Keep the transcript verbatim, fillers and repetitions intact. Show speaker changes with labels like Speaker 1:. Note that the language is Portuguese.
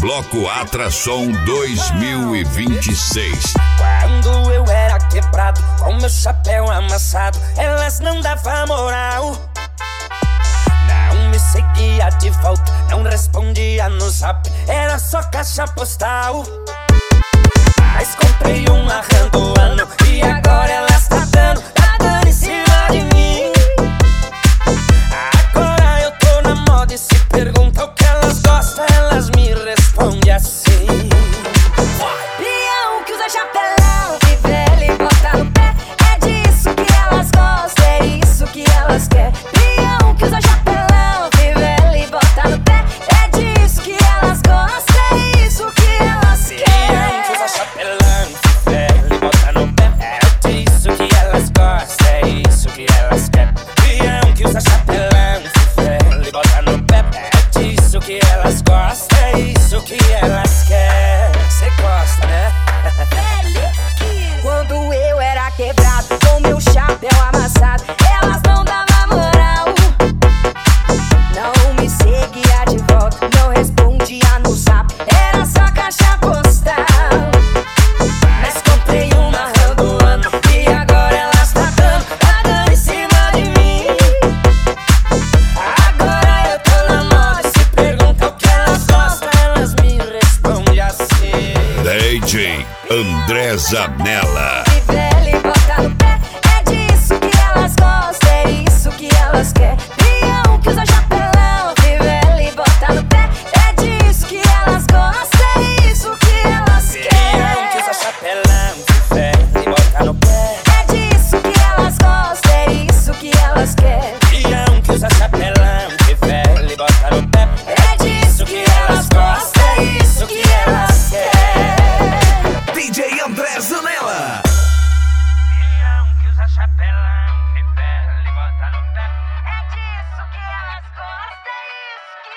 Speaker 1: Bloco Atração dois mil e vinte e seis.
Speaker 2: Quando eu era quebrado, com meu chapéu amassado, elas não davam moral. Não me seguia de volta, não respondia no zap, era só caixa postal. Mas comprei uma randoano e agora elas tá dando, tá dando em cima de mim. Agora eu tô na moda e se pergunta o que elas gostam, elas me respondem assim:
Speaker 3: Peão que usa chapelão, que velho e bota no pé, é disso que elas gostam, é isso que elas querem. Peão que usa chapelão, que velho e bota no pé, é disso que elas gostam, é isso que elas querem.
Speaker 2: Peão que usa chapelão, que velho e bota no pé, é disso que elas gostam, é isso que elas querem. Peão que usa chapelão, que velho e bota no pé, é disso que elas gostam, é isso que elas querem. Cê gosta, né?
Speaker 3: Quando eu era quebrado, com meu chapéu amassado, elas não davam moral. Não me seguia de volta, não respondia no zap, era só caixa postal.
Speaker 2: Mas comprei uma randoano e agora elas tá dando, tá dando em cima de mim. Agora eu tô na moda, se pergunta o que elas gostam, elas me respondem assim:
Speaker 1: D J André Zanella.